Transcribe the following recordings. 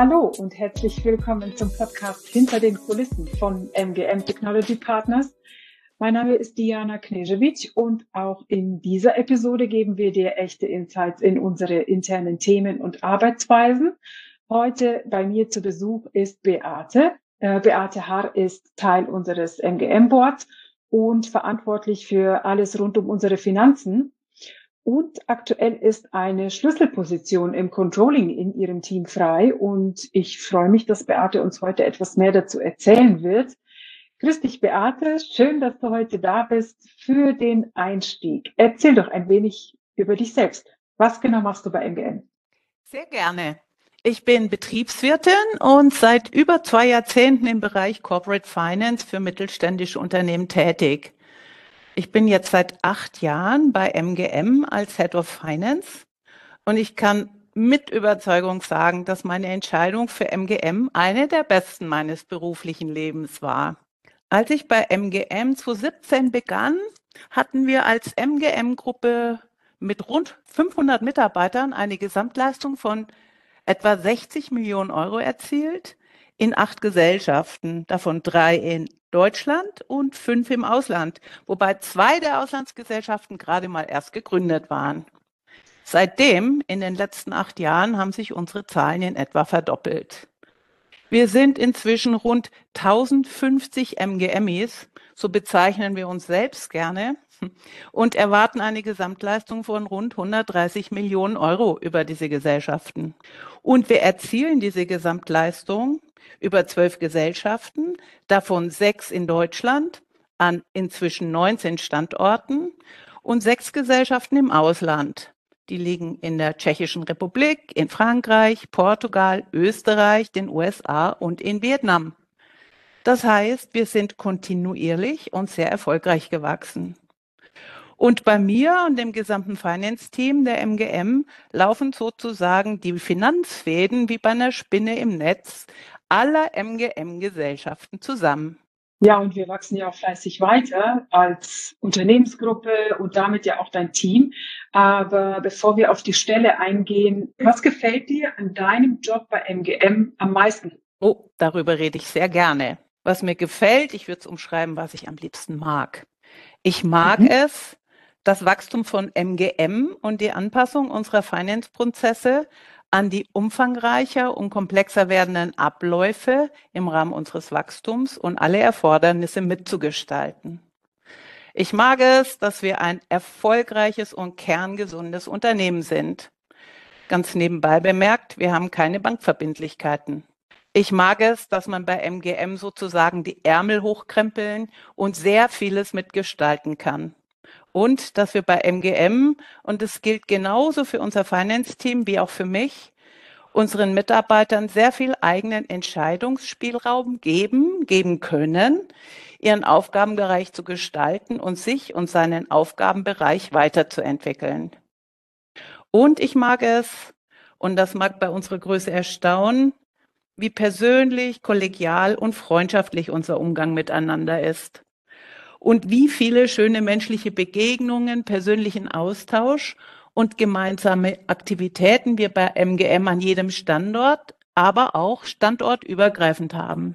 Hallo und herzlich willkommen zum Podcast Hinter den Kulissen von MGM Technology Partners. Mein Name ist Diana Knežević und auch in dieser Episode geben wir dir echte Insights in unsere internen Themen und Arbeitsweisen. Heute bei mir zu Besuch ist Beate. Beate Harr ist Teil unseres MGM-Boards und verantwortlich für alles rund um unsere Finanzen. Und aktuell ist eine Schlüsselposition im Controlling in ihrem Team frei. Und ich freue mich, dass Beate uns heute etwas mehr dazu erzählen wird. Grüß dich, Beate. Schön, dass du heute da bist für den Einstieg. Erzähl doch ein wenig über dich selbst. Was genau machst du bei MGM? Sehr gerne. Ich bin Betriebswirtin und seit über 2 Jahrzehnten im Bereich Corporate Finance für mittelständische Unternehmen tätig. Ich bin jetzt seit 8 Jahren bei MGM als Head of Finance und ich kann mit Überzeugung sagen, dass meine Entscheidung für MGM eine der besten meines beruflichen Lebens war. Als ich bei MGM 2017 begann, hatten wir als MGM-Gruppe mit rund 500 Mitarbeitern eine Gesamtleistung von etwa 60 Millionen Euro erzielt in 8 Gesellschaften, davon 3 in Deutschland und 5 im Ausland, wobei 2 der Auslandsgesellschaften gerade mal erst gegründet waren. Seitdem, in den letzten 8 Jahren, haben sich unsere Zahlen in etwa verdoppelt. Wir sind inzwischen rund 1050 MGMis, so bezeichnen wir uns selbst gerne, und erwarten eine Gesamtleistung von rund 130 Millionen Euro über diese Gesellschaften. Und wir erzielen diese Gesamtleistung über 12 Gesellschaften, davon 6 in Deutschland, an inzwischen 19 Standorten und 6 Gesellschaften im Ausland. Die liegen in der Tschechischen Republik, in Frankreich, Portugal, Österreich, den USA und in Vietnam. Das heißt, wir sind kontinuierlich und sehr erfolgreich gewachsen. Und bei mir und dem gesamten Finance-Team der MGM laufen sozusagen die Finanzfäden wie bei einer Spinne im Netz aller MGM-Gesellschaften zusammen. Ja, und wir wachsen ja auch fleißig weiter als Unternehmensgruppe und damit ja auch dein Team. Aber bevor wir auf die Stelle eingehen, was gefällt dir an deinem Job bei MGM am meisten? Oh, darüber rede ich sehr gerne. Was mir gefällt, ich würde es umschreiben, was ich am liebsten mag. Ich mag es, das Wachstum von MGM und die Anpassung unserer Finance-Prozesse an die umfangreicher und komplexer werdenden Abläufe im Rahmen unseres Wachstums und alle Erfordernisse mitzugestalten. Ich mag es, dass wir ein erfolgreiches und kerngesundes Unternehmen sind. Ganz nebenbei bemerkt, wir haben keine Bankverbindlichkeiten. Ich mag es, dass man bei MGM sozusagen die Ärmel hochkrempeln und sehr vieles mitgestalten kann. Und dass wir bei MGM, und das gilt genauso für unser Finance-Team wie auch für mich, unseren Mitarbeitern sehr viel eigenen Entscheidungsspielraum geben können, ihren Aufgabenbereich zu gestalten und sich und seinen Aufgabenbereich weiterzuentwickeln. Und ich mag es, und das mag bei unserer Größe erstaunen, wie persönlich, kollegial und freundschaftlich unser Umgang miteinander ist. Und wie viele schöne menschliche Begegnungen, persönlichen Austausch und gemeinsame Aktivitäten wir bei MGM an jedem Standort, aber auch standortübergreifend haben.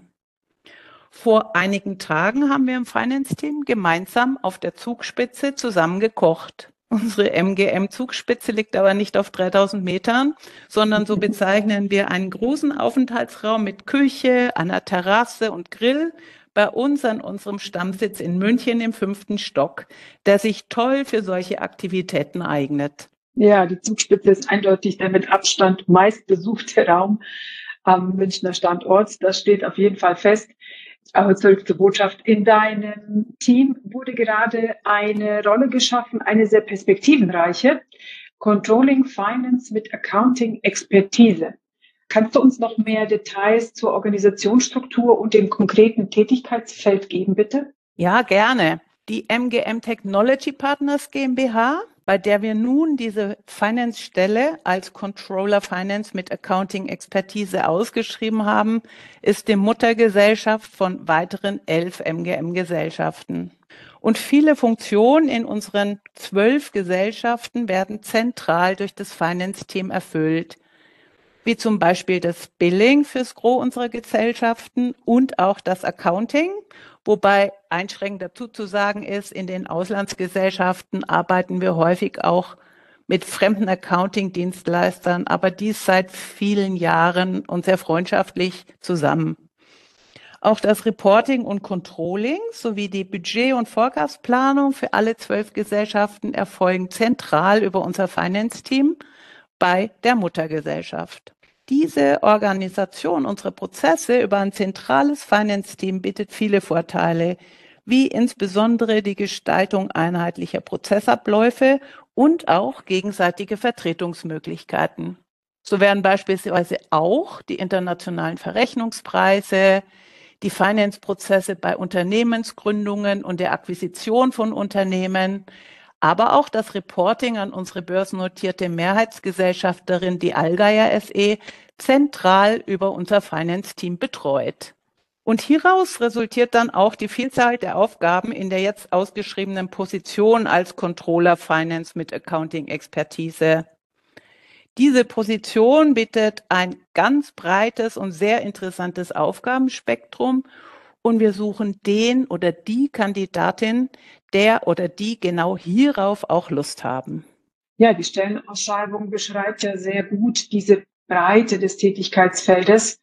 Vor einigen Tagen haben wir im Finance-Team gemeinsam auf der Zugspitze zusammen gekocht. Unsere MGM-Zugspitze liegt aber nicht auf 3000 Metern, sondern so bezeichnen wir einen großen Aufenthaltsraum mit Küche, einer Terrasse und Grill bei uns an unserem Stammsitz in München im 5. Stock, der sich toll für solche Aktivitäten eignet. Ja, die Zugspitze ist eindeutig der mit Abstand meistbesuchte Raum am Münchner Standort. Das steht auf jeden Fall fest. Aber zurück zur Botschaft. In deinem Team wurde gerade eine Rolle geschaffen, eine sehr perspektivenreiche. Controlling Finance mit Accounting Expertise. Kannst du uns noch mehr Details zur Organisationsstruktur und dem konkreten Tätigkeitsfeld geben, bitte? Ja, gerne. Die MGM Technology Partners GmbH, bei der wir nun diese Finance-Stelle als Controller Finance mit Accounting-Expertise ausgeschrieben haben, ist die Muttergesellschaft von weiteren 11 MGM-Gesellschaften. Und viele Funktionen in unseren 12 Gesellschaften werden zentral durch das Finance-Team erfüllt. wie zum Beispiel das Billing fürs Gros unserer Gesellschaften und auch das Accounting, wobei einschränkend dazu zu sagen ist, in den Auslandsgesellschaften arbeiten wir häufig auch mit fremden Accounting-Dienstleistern, aber dies seit vielen Jahren und sehr freundschaftlich zusammen. Auch das Reporting und Controlling sowie die Budget- und Forecastplanung für alle 12 Gesellschaften erfolgen zentral über unser Finance-Team bei der Muttergesellschaft. Diese Organisation unserer Prozesse über ein zentrales Finance-Team bietet viele Vorteile, wie insbesondere die Gestaltung einheitlicher Prozessabläufe und auch gegenseitige Vertretungsmöglichkeiten. So werden beispielsweise auch die internationalen Verrechnungspreise, die Finance-Prozesse bei Unternehmensgründungen und der Akquisition von Unternehmen, aber auch das Reporting an unsere börsennotierte Mehrheitsgesellschafterin, die Allgeier SE, zentral über unser Finance-Team betreut. Und hieraus resultiert dann auch die Vielzahl der Aufgaben in der jetzt ausgeschriebenen Position als Controller Finance mit Accounting-Expertise. Diese Position bietet ein ganz breites und sehr interessantes Aufgabenspektrum und wir suchen den oder die Kandidatin, der oder die genau hierauf auch Lust haben. Ja, die Stellenausschreibung beschreibt ja sehr gut diese Breite des Tätigkeitsfeldes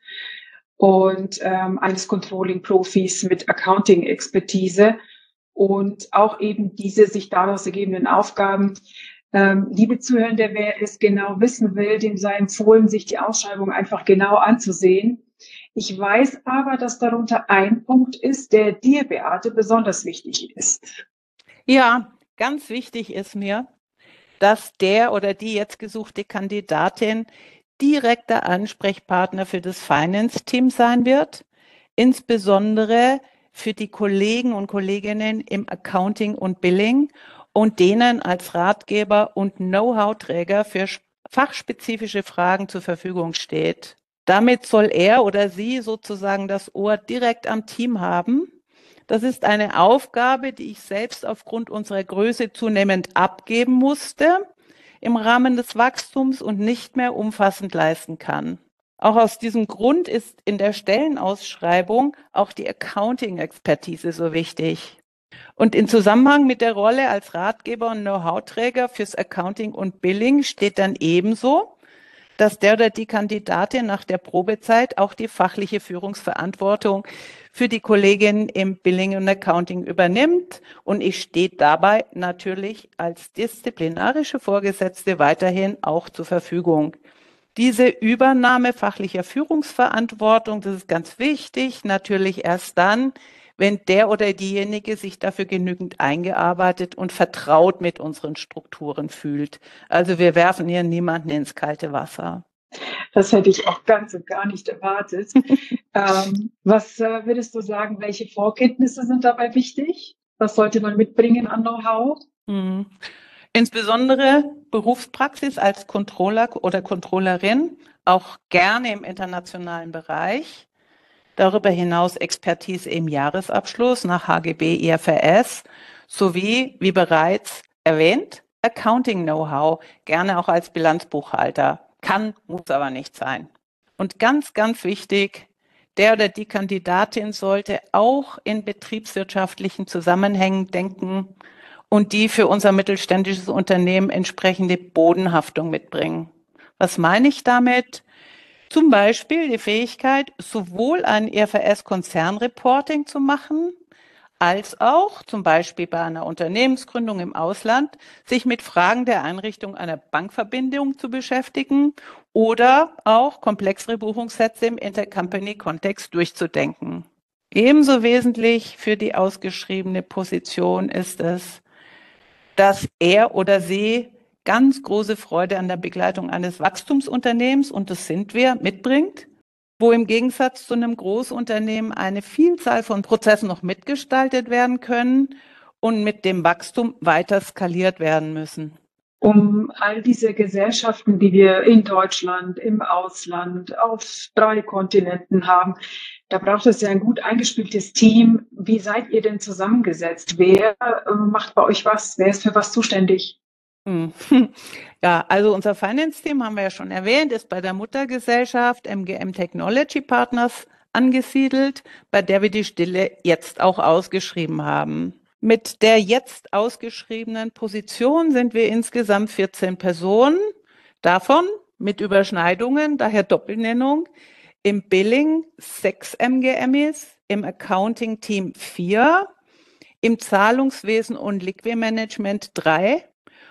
und eines Controlling-Profis mit Accounting-Expertise und auch eben diese sich daraus ergebenden Aufgaben. Liebe Zuhörende, wer es genau wissen will, dem sei empfohlen, sich die Ausschreibung einfach genau anzusehen. Ich weiß aber, dass darunter ein Punkt ist, der dir, Beate, besonders wichtig ist. Ja, ganz wichtig ist mir, dass der oder die jetzt gesuchte Kandidatin direkter Ansprechpartner für das Finance-Team sein wird, insbesondere für die Kollegen und Kolleginnen im Accounting und Billing und denen als Ratgeber und Know-how-Träger für fachspezifische Fragen zur Verfügung steht. Damit soll er oder sie sozusagen das Ohr direkt am Team haben. Das ist eine Aufgabe, die ich selbst aufgrund unserer Größe zunehmend abgeben musste im Rahmen des Wachstums und nicht mehr umfassend leisten kann. Auch aus diesem Grund ist in der Stellenausschreibung auch die Accounting-Expertise so wichtig. Und in Zusammenhang mit der Rolle als Ratgeber und Know-how-Träger fürs Accounting und Billing steht dann ebenso, dass der oder die Kandidatin nach der Probezeit auch die fachliche Führungsverantwortung für die Kolleginnen im Billing und Accounting übernimmt. Und ich stehe dabei natürlich als disziplinarische Vorgesetzte weiterhin auch zur Verfügung. Diese Übernahme fachlicher Führungsverantwortung, das ist ganz wichtig, natürlich erst dann, wenn der oder diejenige sich dafür genügend eingearbeitet und vertraut mit unseren Strukturen fühlt. Also wir werfen hier niemanden ins kalte Wasser. Das hätte ich auch ganz und gar nicht erwartet. Was würdest du sagen, welche Vorkenntnisse sind dabei wichtig? Was sollte man mitbringen an Know-how? Insbesondere Berufspraxis als Controller oder Controllerin, auch gerne im internationalen Bereich. Darüber hinaus Expertise im Jahresabschluss nach HGB, IFRS sowie, wie bereits erwähnt, Accounting-Know-how, gerne auch als Bilanzbuchhalter. Kann, muss aber nicht sein. Und ganz, ganz wichtig, der oder die Kandidatin sollte auch in betriebswirtschaftlichen Zusammenhängen denken und die für unser mittelständisches Unternehmen entsprechende Bodenhaftung mitbringen. Was meine ich damit? Zum Beispiel die Fähigkeit, sowohl ein IFRS-Konzernreporting zu machen, als auch zum Beispiel bei einer Unternehmensgründung im Ausland, sich mit Fragen der Einrichtung einer Bankverbindung zu beschäftigen oder auch komplexere Buchungssätze im Intercompany-Kontext durchzudenken. Ebenso wesentlich für die ausgeschriebene Position ist es, dass er oder sie ganz große Freude an der Begleitung eines Wachstumsunternehmens, und das sind wir, mitbringt, wo im Gegensatz zu einem Großunternehmen eine Vielzahl von Prozessen noch mitgestaltet werden können und mit dem Wachstum weiter skaliert werden müssen. Um all diese Gesellschaften, die wir in Deutschland, im Ausland, auf 3 Kontinenten haben, da braucht es ja ein gut eingespieltes Team. Wie seid ihr denn zusammengesetzt? Wer macht bei euch was? Wer ist für was zuständig? Hm. Ja, also unser Finance-Team haben wir ja schon erwähnt, ist bei der Muttergesellschaft MGM Technology Partners angesiedelt, bei der wir die Stelle jetzt auch ausgeschrieben haben. Mit der jetzt ausgeschriebenen Position sind wir insgesamt 14 Personen, davon mit Überschneidungen, daher Doppelnennung, im Billing 6 MGMs, im Accounting-Team 4, im Zahlungswesen und Liquidmanagement 3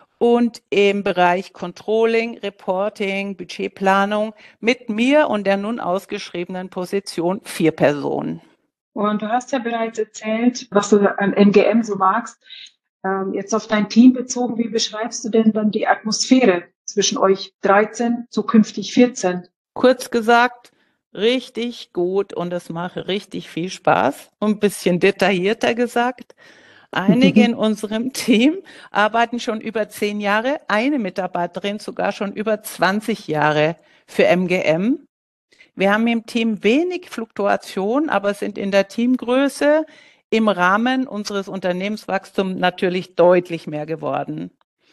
und im Bereich Controlling, Reporting, Budgetplanung mit mir und der nun ausgeschriebenen Position 4 Personen. Und du hast ja bereits erzählt, was du an MGM so magst. Jetzt auf dein Team bezogen, wie beschreibst du denn dann die Atmosphäre zwischen euch 13, zukünftig 14? Kurz gesagt, richtig gut und es macht richtig viel Spaß. Und ein bisschen detaillierter gesagt, einige in unserem Team arbeiten schon über 10 Jahre, eine Mitarbeiterin sogar schon über 20 Jahre für MGM. Wir haben im Team wenig Fluktuation, aber sind in der Teamgröße im Rahmen unseres Unternehmenswachstums natürlich deutlich mehr geworden.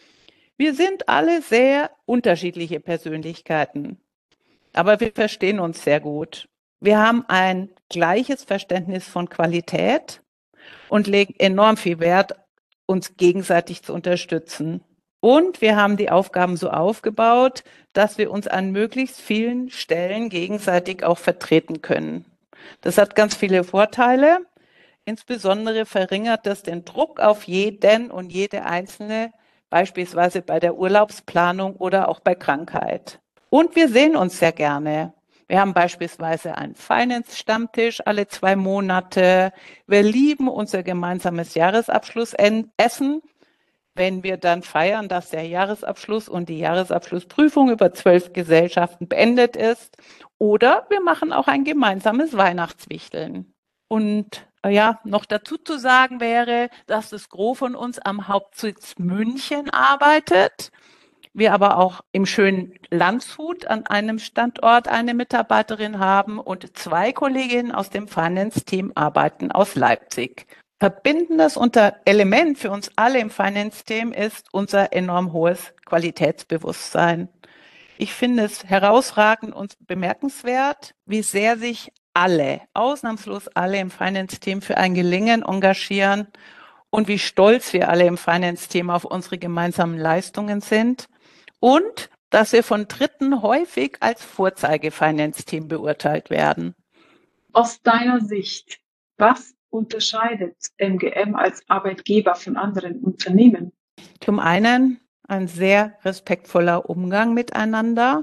Wir sind alle sehr unterschiedliche Persönlichkeiten, aber wir verstehen uns sehr gut. Wir haben ein gleiches Verständnis von Qualität und legen enorm viel Wert, uns gegenseitig zu unterstützen. Und wir haben die Aufgaben so aufgebaut, dass wir uns an möglichst vielen Stellen gegenseitig auch vertreten können. Das hat ganz viele Vorteile. Insbesondere verringert das den Druck auf jeden und jede Einzelne, beispielsweise bei der Urlaubsplanung oder auch bei Krankheit. Und wir sehen uns sehr gerne. Wir haben beispielsweise einen Finance-Stammtisch alle 2 Monate. Wir lieben unser gemeinsames Jahresabschlussessen, wenn wir dann feiern, dass der Jahresabschluss und die Jahresabschlussprüfung über 12 Gesellschaften beendet ist. Oder wir machen auch ein gemeinsames Weihnachtswichteln. Und ja, noch dazu zu sagen wäre, dass das Gros von uns am Hauptsitz München arbeitet. Wir aber auch im schönen Landshut an einem Standort eine Mitarbeiterin haben und 2 Kolleginnen aus dem Finance-Team arbeiten aus Leipzig. Verbindendes Element für uns alle im Finance-Team ist unser enorm hohes Qualitätsbewusstsein. Ich finde es herausragend und bemerkenswert, wie sehr sich alle, ausnahmslos alle im Finance-Team für ein Gelingen engagieren und wie stolz wir alle im Finance-Team auf unsere gemeinsamen Leistungen sind und dass wir von Dritten häufig als Vorzeige-Finance-Team beurteilt werden. Aus deiner Sicht, was unterscheidet MGM als Arbeitgeber von anderen Unternehmen? Zum einen ein sehr respektvoller Umgang miteinander.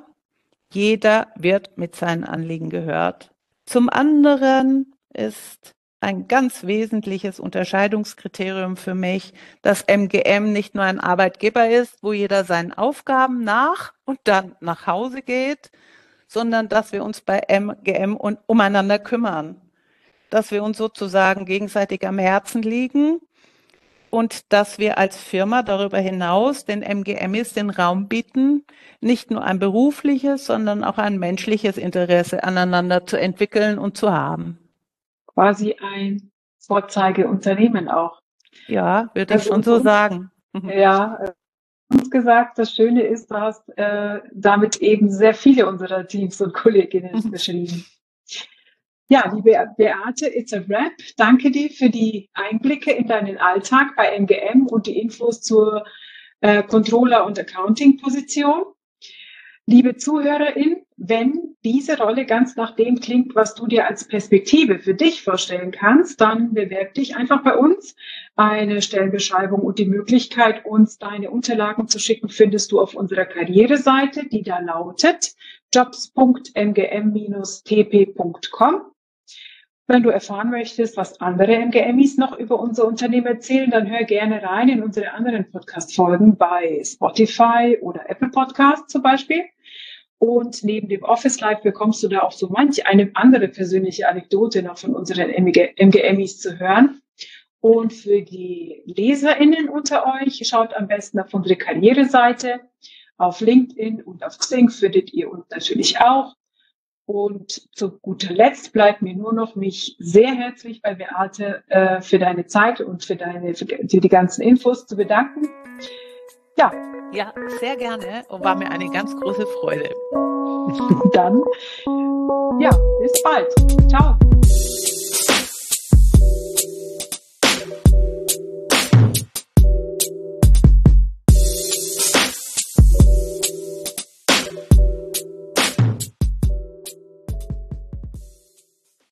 Jeder wird mit seinen Anliegen gehört. Zum anderen ist ein ganz wesentliches Unterscheidungskriterium für mich, dass MGM nicht nur ein Arbeitgeber ist, wo jeder seinen Aufgaben nach und dann nach Hause geht, sondern dass wir uns bei MGM umeinander kümmern, dass wir uns sozusagen gegenseitig am Herzen liegen und dass wir als Firma darüber hinaus den MGMs den Raum bieten, nicht nur ein berufliches, sondern auch ein menschliches Interesse aneinander zu entwickeln und zu haben. Quasi ein Vorzeigeunternehmen auch. Ja, würde ich schon so sagen. Ja, uns gesagt, das Schöne ist, du hast damit eben sehr viele unserer Teams und Kolleginnen beschrieben. Ja, liebe Beate, it's a wrap. Danke dir für die Einblicke in deinen Alltag bei MGM und die Infos zur Controller- und Accounting-Position. Liebe Zuhörerin, wenn diese Rolle ganz nach dem klingt, was du dir als Perspektive für dich vorstellen kannst, dann bewerb dich einfach bei uns. Eine Stellenbeschreibung und die Möglichkeit, uns deine Unterlagen zu schicken, findest du auf unserer Karriereseite, die da lautet jobs.mgm-tp.com. Wenn du erfahren möchtest, was andere MGMis noch über unser Unternehmen erzählen, dann hör gerne rein in unsere anderen Podcast-Folgen bei Spotify oder Apple Podcasts zum Beispiel. Und neben dem Office Live bekommst du da auch so manch eine andere persönliche Anekdote noch von unseren MGMis zu hören. Und für die LeserInnen unter euch, schaut am besten auf unsere Karriereseite. Auf LinkedIn und auf Xing findet ihr uns natürlich auch. Und zu guter Letzt bleibt mir nur noch, mich sehr herzlich bei Beate für deine Zeit und für die ganzen Infos zu bedanken. Ja, Ja, sehr gerne und war mir eine ganz große Freude. Dann, ja, bis bald. Ciao.